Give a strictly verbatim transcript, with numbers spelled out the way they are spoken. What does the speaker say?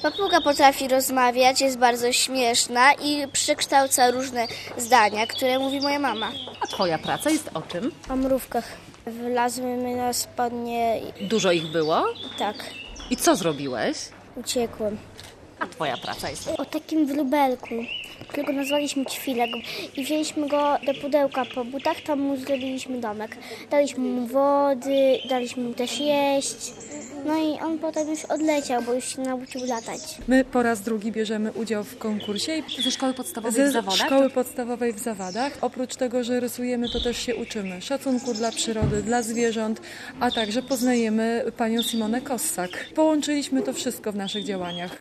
Papuga potrafi rozmawiać, jest bardzo śmieszna i przekształca różne zdania, które mówi moja mama. A twoja praca jest o czym? O mrówkach. Wlazłymy na spodnie i Dużo ich było? tak, I co zrobiłeś? uciekłem. A twoja praca jest O takim wróbelku, którego nazwaliśmy ćwilek i wzięliśmy go do pudełka po butach, tam mu zrobiliśmy domek. Daliśmy mu wody, daliśmy mu też jeść, no i on potem już odleciał, bo już się nauczył latać. My po raz drugi bierzemy udział w konkursie. ze szkoły podstawowej w Ze zawodach? szkoły podstawowej w Zawadach. Oprócz tego, że rysujemy, to też się uczymy szacunku dla przyrody, dla zwierząt, a także poznajemy panią Simonę Kossak. Połączyliśmy to wszystko w naszych działaniach.